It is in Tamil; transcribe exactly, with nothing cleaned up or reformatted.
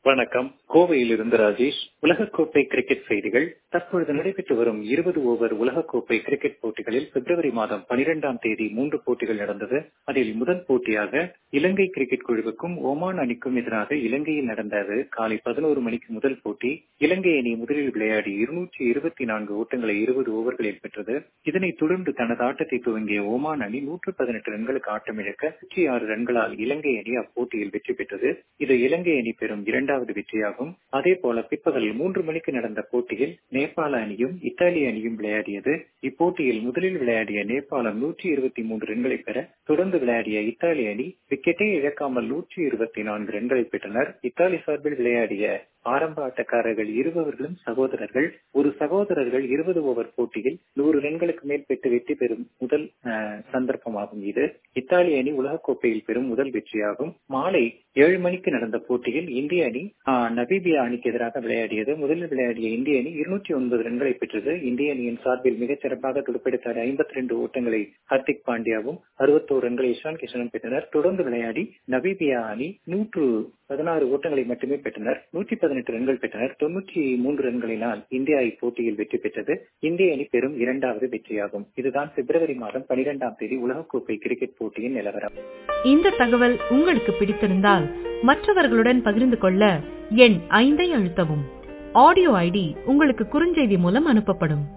வணக்கம். கோவையிலிருந்து ராஜேஷ். உலகக்கோப்பை கிரிக்கெட் செய்திகள். தற்பொழுது நடைபெற்று வரும் இருபது ஓவர் உலகக்கோப்பை கிரிக்கெட் போட்டிகளில் பிப்ரவரி மாதம் பனிரெண்டாம் தேதி மூன்று போட்டிகள் நடந்தது. அதில் முதல் போட்டியாக இலங்கை கிரிக்கெட் குழுவுக்கும் ஓமான் அணிக்கும் எதிராக இலங்கையில் நடந்தது. காலை பதினோரு மணிக்கு முதல் போட்டி. இலங்கை அணி முதலில் விளையாடி இருநூற்றி இருபத்தி நான்கு ஓட்டங்களை இருபது ஓவர்களில் பெற்றது. இதனைத் தொடர்ந்து தனது ஆட்டத்தை துவங்கிய ஓமான் அணி நூற்று பதினெட்டு ரன்களுக்கு ஆட்டமிழக்க நூற்றி ஆறு ரன்களால் இலங்கை அணி அப்போட்டியில் வெற்றி பெற்றது. இது இலங்கை அணி பெறும் இரண்டாவது வெற்றியாகும். அதே போல பிற்பகல் மூன்று மணிக்கு நடந்த போட்டியில் நேபாள அணியும் இத்தாலிய அணியும் விளையாடியது. இப்போட்டியில் முதலில் விளையாடிய நேபாளம் நூற்றி இருபத்தி மூன்று ரன்களை பெற, தொடர்ந்து விளையாடிய இத்தாலிய அணி விக்கெட்டை இழக்காமல் நூற்றி இருபத்தி நான்கு ரன்களை பெற்றனர். இத்தாலி சார்பில் விளையாடிய ஆரம்ப ஆட்டக்காரர்கள் இருவர்களும் சகோதரர்கள். ஒரு சகோதரர்கள் இருபது ஓவர் போட்டியில் நூறு ரன்களுக்கு மேல் பெற்று வெற்றி பெறும் முதல் சந்தர்ப்பமாகும். இது இத்தாலிய அணி உலகக்கோப்பையில் பெறும் முதல் வெற்றியாகும். மாலை ஏழு மணிக்கு நடந்த போட்டியில் இந்திய அணி நமீபியா அணிக்கு எதிராக விளையாடியது. முதலில் விளையாடிய இந்திய அணி இருநூற்றி ஒன்பது ரன்களை பெற்றது. இந்திய அணியின் சார்பில் மிகச் சிறப்பாக துடுப்பெடுத்த ஐம்பத்தி ரெண்டு ஓட்டங்களை ஹர்திக் பாண்டியாவும் அறுபத்தோரு ரன்களை இஷான் கிஷனும் பெற்றனர். தொடர்ந்து விளையாடி நமீபியா அணி நூற்று பதினாறு ஓட்டங்களை மட்டுமே பெற்றனர். நூற்றி பதினெட்டு ரன்கள் பெற்றனர். தொன்னூற்றி மூன்று ரன்களினால் இந்தியா இப்போட்டியில் வெற்றி பெற்றது. இந்திய அணி பெறும் இரண்டாவது வெற்றியாகும். இதுதான் பிப்ரவரி மாதம் பனிரெண்டாம் தேதி உலகக்கோப்பை கிரிக்கெட் போட்டியின் நிலவரம். இந்த தகவல் உங்களுக்கு பிடித்திருந்தால் மற்றவர்களுடன் பகிர்ந்து கொள்ள எண் ஐந்தை அழுத்தவும். ஆடியோ ஐடி உங்களுக்கு குறுஞ்செய்தி மூலம் அனுப்பப்படும்.